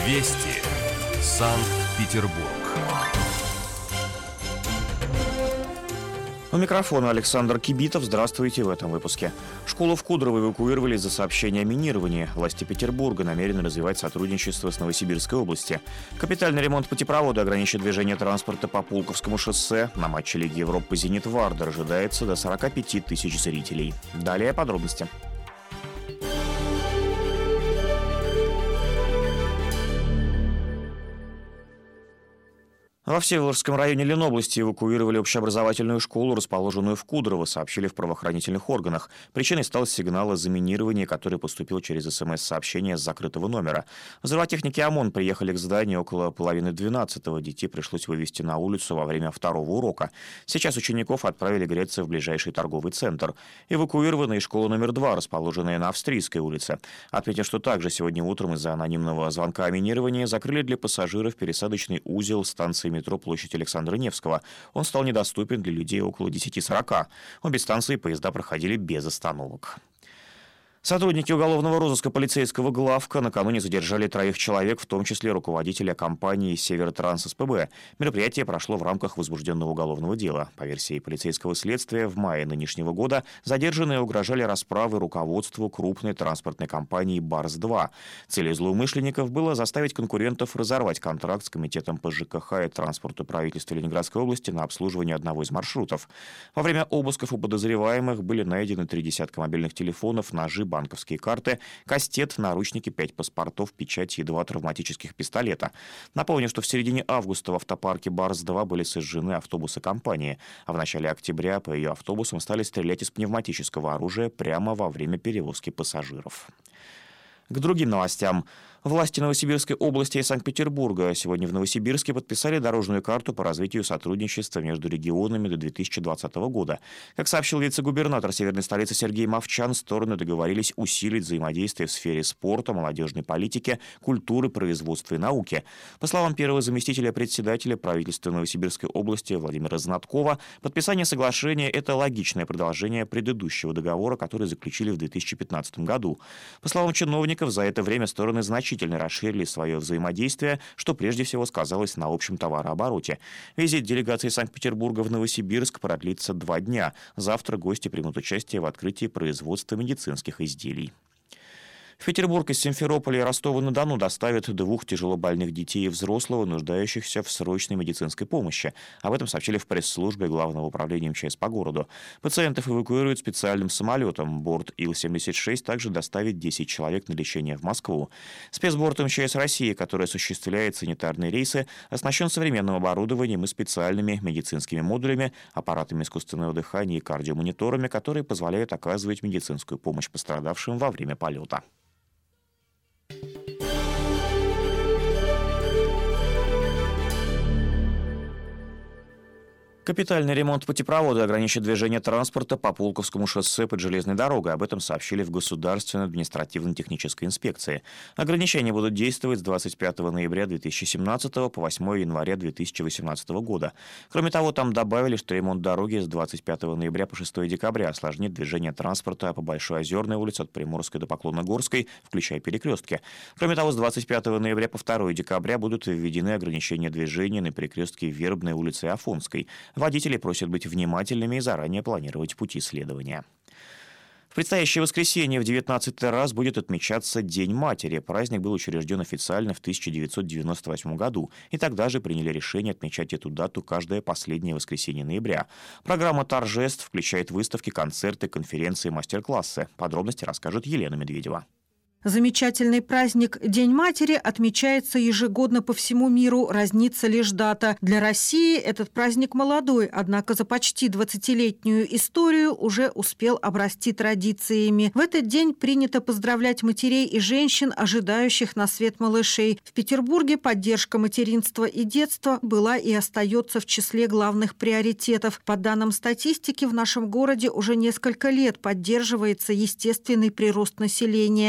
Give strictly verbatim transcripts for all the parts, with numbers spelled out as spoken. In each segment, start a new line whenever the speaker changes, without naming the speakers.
Вести. Санкт-Петербург.
У микрофона Александр Кибитов. Здравствуйте в этом выпуске. Школу в Кудрово эвакуировали из-за сообщения о минировании. Власти Петербурга намерены развивать сотрудничество с Новосибирской областью. Капитальный ремонт путепровода ограничит движение транспорта по Пулковскому шоссе. На матче Лиги Европы «Зенит Вардер» ожидается до сорок пять тысяч зрителей. Далее подробности. Во Всеволожском районе Ленобласти эвакуировали общеобразовательную школу, расположенную в Кудрово, сообщили в правоохранительных органах. Причиной стал сигнал о заминировании, который поступил через СМС-сообщение с закрытого номера. Взрывотехники ОМОН приехали к зданию около половины двенадцатого. Детей пришлось вывести на улицу во время второго урока. Сейчас учеников отправили греться в ближайший торговый центр. Эвакуирована и школа номер два, расположенная на Австрийской улице. Отметим, что также сегодня утром из-за анонимного звонка о минировании закрыли для пассажиров пересадочный узел станции метро площадь Александра Невского. Он стал недоступен для людей около десяти сорока. Обе станции поезда проходили без остановок. Сотрудники уголовного розыска полицейского главка накануне задержали троих человек, в том числе руководителя компании «Северотранс СПБ». Мероприятие прошло в рамках возбужденного уголовного дела. По версии полицейского следствия, в мае нынешнего года задержанные угрожали расправой руководству крупной транспортной компании «Барс-два». Целью злоумышленников было заставить конкурентов разорвать контракт с Комитетом по ЖКХ и транспорту правительства Ленинградской области на обслуживание одного из маршрутов. Во время обысков у подозреваемых были найдены три десятка мобильных телефонов, ножи, банковские карты, кастет, наручники, пять паспортов, печати и два травматических пистолета. Напомню, что в середине августа в автопарке «Барс-два» были сожжены автобусы компании, а в начале октября по ее автобусам стали стрелять из пневматического оружия прямо во время перевозки пассажиров. К другим новостям. Власти Новосибирской области и Санкт-Петербурга сегодня в Новосибирске подписали дорожную карту по развитию сотрудничества между регионами до две тысячи двадцатого года. Как сообщил вице-губернатор северной столицы Сергей Мовчан, стороны договорились усилить взаимодействие в сфере спорта, молодежной политики, культуры, производства и науки. По словам первого заместителя председателя правительства Новосибирской области Владимира Знаткова, подписание соглашения – это логичное продолжение предыдущего договора, который заключили в две тысячи пятнадцатом году. По словам чиновников, за это время стороны значительно расширили свое взаимодействие, что прежде всего сказалось на общем товарообороте. Визит делегации Санкт-Петербурга в Новосибирск продлится два дня. Завтра гости примут участие в открытии производства медицинских изделий. В Петербург из Симферополя и Ростова-на-Дону доставят двух тяжелобольных детей и взрослого, нуждающихся в срочной медицинской помощи. Об этом сообщили в пресс-службе Главного управления МЧС по городу. Пациентов эвакуируют специальным самолетом. Борт Ил семьдесят шесть также доставит десять человек на лечение в Москву. Спецборд МЧС России, который осуществляет санитарные рейсы, оснащен современным оборудованием и специальными медицинскими модулями, аппаратами искусственного дыхания и кардиомониторами, которые позволяют оказывать медицинскую помощь пострадавшим во время полета. Капитальный ремонт путепровода ограничит движение транспорта по Пулковскому шоссе под железной дорогой. Об этом сообщили в Государственной административно-технической инспекции. Ограничения будут действовать с двадцать пятого ноября две тысячи семнадцатого по восьмое января две тысячи восемнадцатого года. Кроме того, там добавили, что ремонт дороги с двадцать пятого ноября по шестое декабря осложнит движение транспорта по Большой Озерной улице от Приморской до Поклонно-Горской, включая перекрестки. Кроме того, с двадцать пятого ноября по второе декабря будут введены ограничения движения на перекрестке Вербной улицы и Афонской. Водители просят быть внимательными и заранее планировать пути следования. В предстоящее воскресенье в девятнадцатый раз будет отмечаться День матери. Праздник был учрежден официально в тысяча девятьсот девяносто восьмом году, и тогда же приняли решение отмечать эту дату каждое последнее воскресенье ноября. Программа торжеств включает выставки, концерты, конференции, мастер-классы. Подробности расскажет Елена Медведева.
Замечательный праздник День матери отмечается ежегодно по всему миру, разнится лишь дата. Для России этот праздник молодой, однако за почти двадцатилетнюю историю уже успел обрасти традициями. В этот день принято поздравлять матерей и женщин, ожидающих на свет малышей. В Петербурге поддержка материнства и детства была и остается в числе главных приоритетов. По данным статистики, в нашем городе уже несколько лет поддерживается естественный прирост населения, и рождается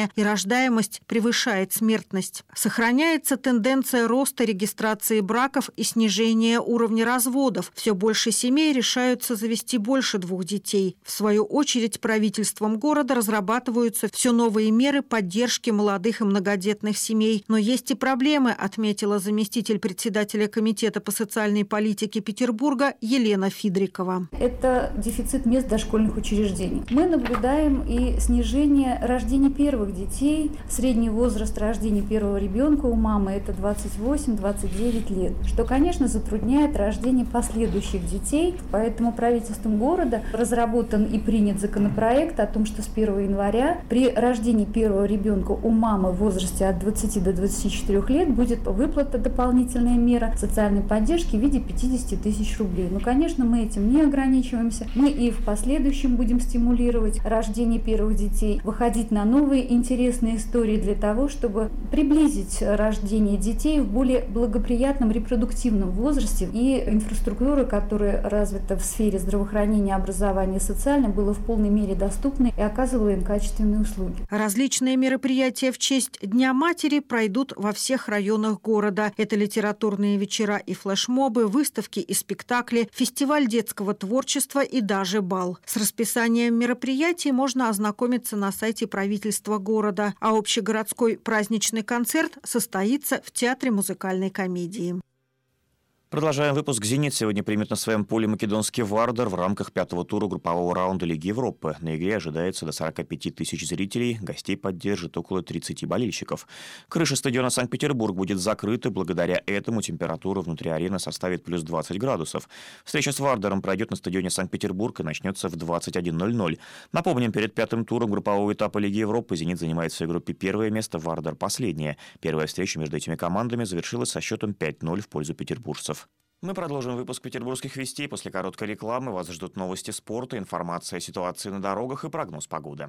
рождаемость превышает смертность. Сохраняется тенденция роста регистрации браков и снижения уровня разводов. Все больше семей решаются завести больше двух детей. В свою очередь, правительством города разрабатываются все новые меры поддержки молодых и многодетных семей. Но есть и проблемы, отметила заместитель председателя комитета по социальной политике Петербурга Елена Фидрикова.
Это дефицит мест дошкольных учреждений. Мы наблюдаем и снижение рождения первых детей. Средний возраст рождения первого ребенка у мамы – это двадцать восемь - двадцать девять лет, что, конечно, затрудняет рождение последующих детей. Поэтому правительством города разработан и принят законопроект о том, что с первого января при рождении первого ребенка у мамы в возрасте от двадцати до двадцати четырёх лет будет выплата, дополнительная мера социальной поддержки в виде пятидесяти тысяч рублей. Но, конечно, мы этим не ограничиваемся. Мы и в последующем будем стимулировать рождение первых детей, выходить на новые интересные истории для того, чтобы приблизить рождение детей в более благоприятном репродуктивном возрасте. И инфраструктура, которая развита в сфере здравоохранения, образования и социальной, была в полной мере доступна и оказывала им качественные услуги.
Различные мероприятия в честь Дня матери пройдут во всех районах города. Это литературные вечера и флешмобы, выставки и спектакли, фестиваль детского творчества и даже бал. С расписанием мероприятий можно ознакомиться на сайте правительства города, а общегородской праздничный концерт состоится в Театре музыкальной комедии.
Продолжаем выпуск. «Зенит» сегодня примет на своем поле македонский «Вардар» в рамках пятого тура группового раунда Лиги Европы. На игре ожидается до сорока пяти тысяч зрителей, гостей поддержит около тридцати болельщиков. Крыша стадиона Санкт-Петербург будет закрыта, благодаря этому температура внутри арены составит плюс двадцать градусов. Встреча с «Вардаром» пройдет на стадионе Санкт-Петербург и начнется в двадцать один ноль ноль. Напомним, перед пятым туром группового этапа Лиги Европы «Зенит» занимает в своей группе первое место, «Вардар» последнее. Первая встреча между этими командами завершилась со счетом пять ноль в пользу петербуржцев. Мы продолжим выпуск «Петербургских вестей». После короткой рекламы вас ждут новости спорта, информация о ситуации на дорогах и прогноз погоды.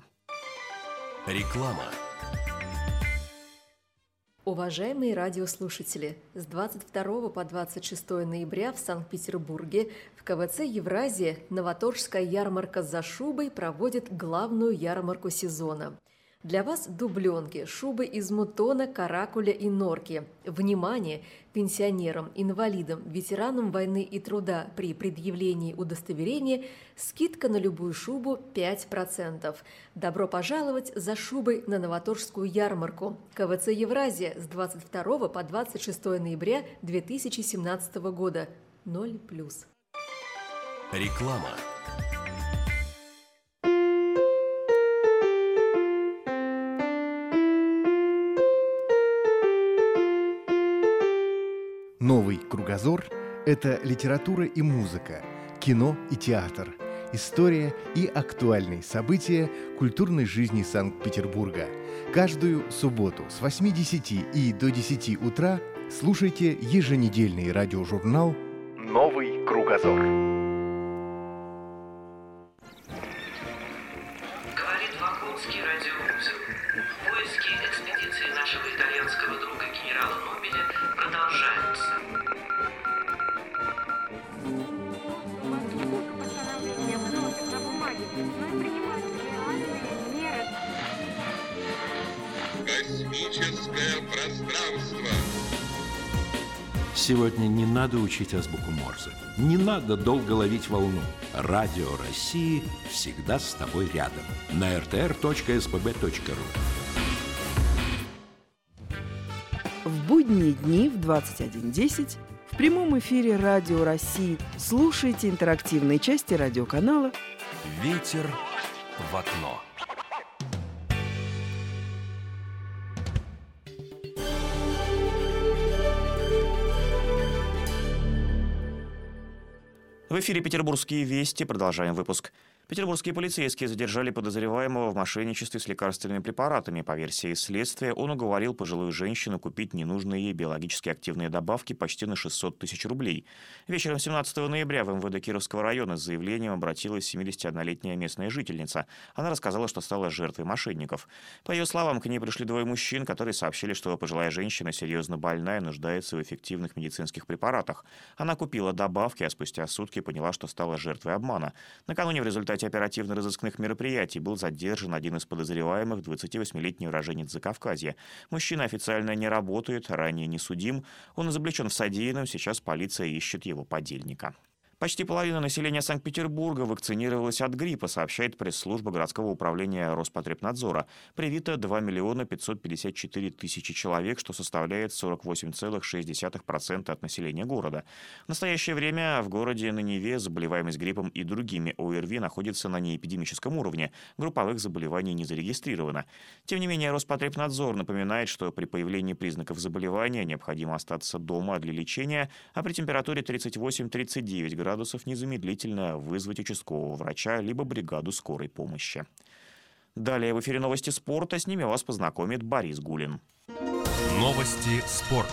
Реклама.
Уважаемые радиослушатели, с двадцать второго по двадцать шестое ноября в Санкт-Петербурге в ка вэ цэ «Евразия» новаторжская ярмарка «За шубой» проводит главную ярмарку сезона. Для вас дубленки, шубы из мутона, каракуля и норки. Внимание! Пенсионерам, инвалидам, ветеранам войны и труда при предъявлении удостоверения скидка на любую шубу пять процентов. Добро пожаловать за шубой на новаторжскую ярмарку. ка вэ цэ «Евразия» с двадцать второго по двадцать шестое ноября две тысячи семнадцатого года. ноль плюс.
Реклама.
Новый кругозор – это литература и музыка, кино и театр, история и актуальные события культурной жизни Санкт-Петербурга. Каждую субботу с восьми десяти и до десяти утра слушайте еженедельный радиожурнал «Новый кругозор».
Говорит Вакунский радиоузел. Поиски экспедиции нашего итальянского друга генерала Нобеля продолжаются.
Космическое пространство.
Сегодня не надо учить азбуку Морзе. Не надо долго ловить волну. Радио России всегда с тобой рядом. На эр тэ эр точка эс пэ бэ точка ру.
В будние дни в двадцать один десять в прямом эфире Радио России слушайте интерактивные части радиоканала
«Ветер в окно».
В эфире «Петербургские вести». Продолжаем выпуск. Петербургские полицейские задержали подозреваемого в мошенничестве с лекарственными препаратами. По версии следствия, он уговорил пожилую женщину купить ненужные ей биологически активные добавки почти на шестьсот тысяч рублей. Вечером семнадцатого ноября в эм вэ дэ Кировского района с заявлением обратилась семидесятиоднолетняя местная жительница. Она рассказала, что стала жертвой мошенников. По ее словам, к ней пришли двое мужчин, которые сообщили, что пожилая женщина серьезно больна и нуждается в эффективных медицинских препаратах. Она купила добавки, а спустя сутки поняла, что стала жертвой обмана. Накануне в результате результате оперативно-розыскных мероприятий был задержан один из подозреваемых, двадцативосьмилетний уроженец Закавказья. Мужчина официально не работает, ранее не судим. Он изобличен в содеянном, сейчас полиция ищет его подельника. Почти половина населения Санкт-Петербурга вакцинировалась от гриппа, сообщает пресс-служба городского управления Роспотребнадзора. Привито два миллиона пятьсот пятьдесят четыре тысячи человек, что составляет сорок восемь целых шесть десятых процента от населения города. В настоящее время в городе на Неве заболеваемость гриппом и другими ОРВИ находится на неэпидемическом уровне. Групповых заболеваний не зарегистрировано. Тем не менее, Роспотребнадзор напоминает, что при появлении признаков заболевания необходимо остаться дома для лечения, а при температуре тридцать восемь — тридцать девять градусов градусов незамедлительно вызвать участкового врача либо бригаду скорой помощи. Далее в эфире новости спорта. С ними вас познакомит Борис Гулин.
Новости спорта.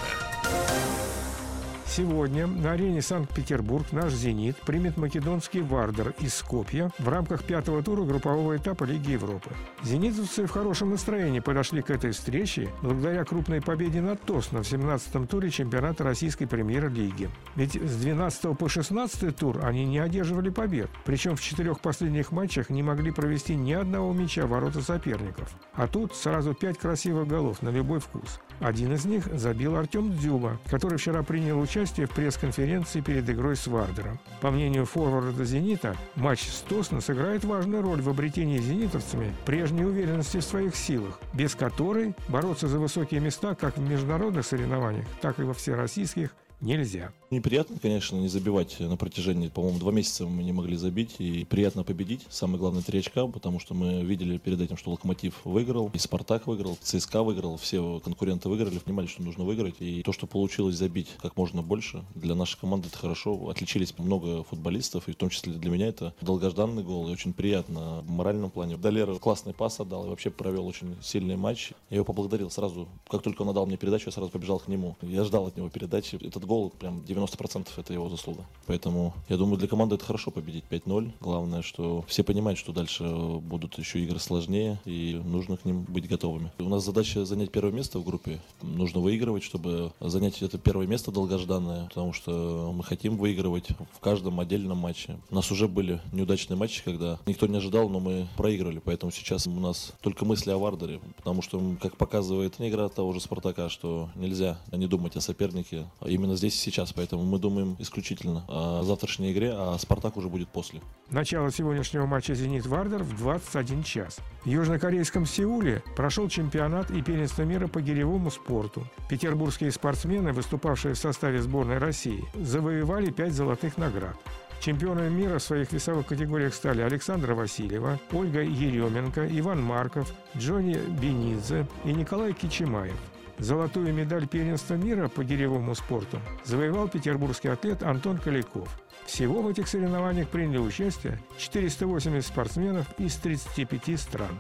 Сегодня на арене Санкт-Петербург наш «Зенит» примет македонский «Вардар» из Скопья в рамках пятого тура группового этапа Лиги Европы. Зенитовцы в хорошем настроении подошли к этой встрече благодаря крупной победе над «Тосно» в семнадцатом туре чемпионата российской премьер-лиги. Ведь с двенадцатого по шестнадцатый тур они не одерживали побед, причем в четырех последних матчах не могли провести ни одного мяча в ворота соперников. А тут сразу пять красивых голов на любой вкус. Один из них забил Артем Дзюба, который вчера принял участие в пресс-конференции перед игрой с Вардером. По мнению форварда «Зенита», матч с «Тосно» сыграет важную роль в обретении зенитовцами прежней уверенности в своих силах, без которой бороться за высокие места как в международных соревнованиях, так и во всероссийских нельзя.
Неприятно, конечно, не забивать на протяжении, по-моему, два месяца мы не могли забить. И приятно победить. Самое главное, три очка, потому что мы видели перед этим, что «Локомотив» выиграл, и «Спартак» выиграл, ЦСКА выиграл, все конкуренты выиграли, понимали, что нужно выиграть. И то, что получилось забить как можно больше, для нашей команды это хорошо. Отличились много футболистов, и в том числе для меня это долгожданный гол. И очень приятно в моральном плане. Долера классный пас отдал и вообще провел очень сильный матч. Я его поблагодарил сразу. Как только он отдал мне передачу, я сразу побежал к нему. Я ждал от него передачи. Этот гол прям девяносто процентов это его заслуга. Поэтому я думаю, для команды это хорошо победить пять ноль. Главное, что все понимают, что дальше будут еще игры сложнее и нужно к ним быть готовыми. У нас задача занять первое место в группе. Нужно выигрывать, чтобы занять это первое место долгожданное, потому что мы хотим выигрывать в каждом отдельном матче. У нас уже были неудачные матчи, когда никто не ожидал, но мы проиграли. Поэтому сейчас у нас только мысли о Вардере, потому что, как показывает игра того же «Спартака», что нельзя не думать о сопернике именно здесь и сейчас. Поэтому мы думаем исключительно о завтрашней игре, а «Спартак» уже будет после.
Начало сегодняшнего матча «Зенит-Вардер» в двадцать один час. В южнокорейском Сеуле прошел чемпионат и первенство мира по гиревому спорту. Петербургские спортсмены, выступавшие в составе сборной России, завоевали пять золотых наград. Чемпионами мира в своих весовых категориях стали Александра Васильева, Ольга Еременко, Иван Марков, Джонни Бенидзе и Николай Кичимаев. Золотую медаль первенства мира по гиревому спорту завоевал петербургский атлет Антон Каляков. Всего в этих соревнованиях приняли участие четыреста восемьдесят спортсменов из тридцати пяти стран.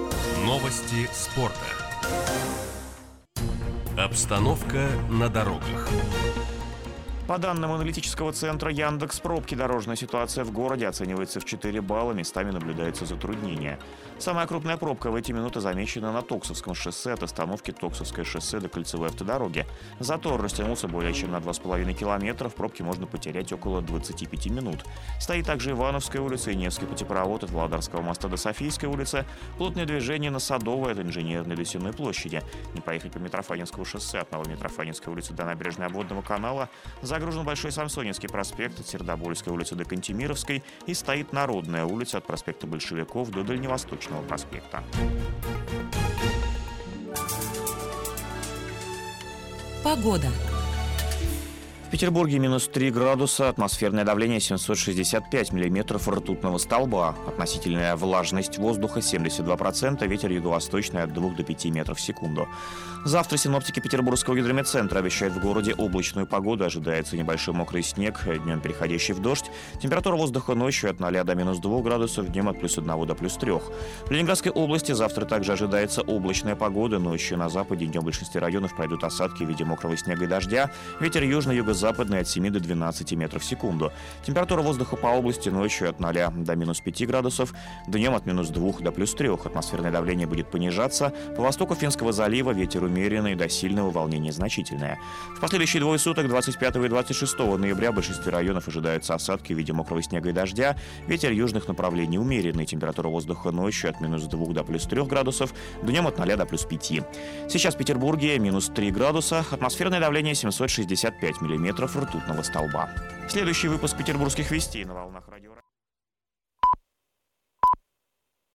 Новости спорта. Обстановка на дорогах.
По данным аналитического центра Яндекс.Пробки, дорожная ситуация в городе оценивается в четыре балла, местами наблюдаются затруднения. Самая крупная пробка в эти минуты замечена на Токсовском шоссе от остановки Токсовское шоссе до кольцевой автодороги. Затор растянулся более чем на два с половиной километра, в пробке можно потерять около двадцати пяти минут. Стоит также Ивановская улица и Невский путепровод от Володарского моста до Софийской улицы, плотное движение на Садовой от Инженерной до Сенной площади. Не проехать по Митрофанинскому шоссе от Новой Митрофанинской улицы до набережной Обводного канала, загружен Большой Самсоневский проспект от Сердобольской улицы до Кантемировской и стоит Народная улица от проспекта Большевиков до Дальневосточного проспекта.
Погода.
В Петербурге минус три градуса, атмосферное давление семьсот шестьдесят пять миллиметров ртутного столба, относительная влажность воздуха семьдесят два процента, ветер юго-восточный от двух до пяти метров в секунду. Завтра синоптики Петербургского гидрометцентра обещают в городе облачную погоду, ожидается небольшой мокрый снег, днем переходящий в дождь. Температура воздуха ночью от ноля до минус двух градусов, днем от плюс одного до плюс трех. В Ленинградской области завтра также ожидается облачная погода, ночью на западе и днем в большинстве районов пройдут осадки в виде мокрого снега и дождя. Ветер южно-юго-западный юго-западной от семи до двенадцати метров в секунду. Температура воздуха по области ночью от ноля до минус пяти градусов, днем от минус двух до плюс трех. Атмосферное давление будет понижаться. По востоку Финского залива ветер умеренный, до сильного волнения значительное. В последующие двое суток, двадцать пятого и двадцать шестого ноября, в большинстве районов ожидаются осадки в виде мокрого снега и дождя. Ветер южных направлений умеренный. Температура воздуха ночью от минус двух до плюс трех градусов, днем от ноля до плюс пяти. Сейчас в Петербурге минус три градуса, атмосферное давление семьсот шестьдесят пять миллиметров ртутного столба. Следующий выпуск «Петербургских вестей» на волнах.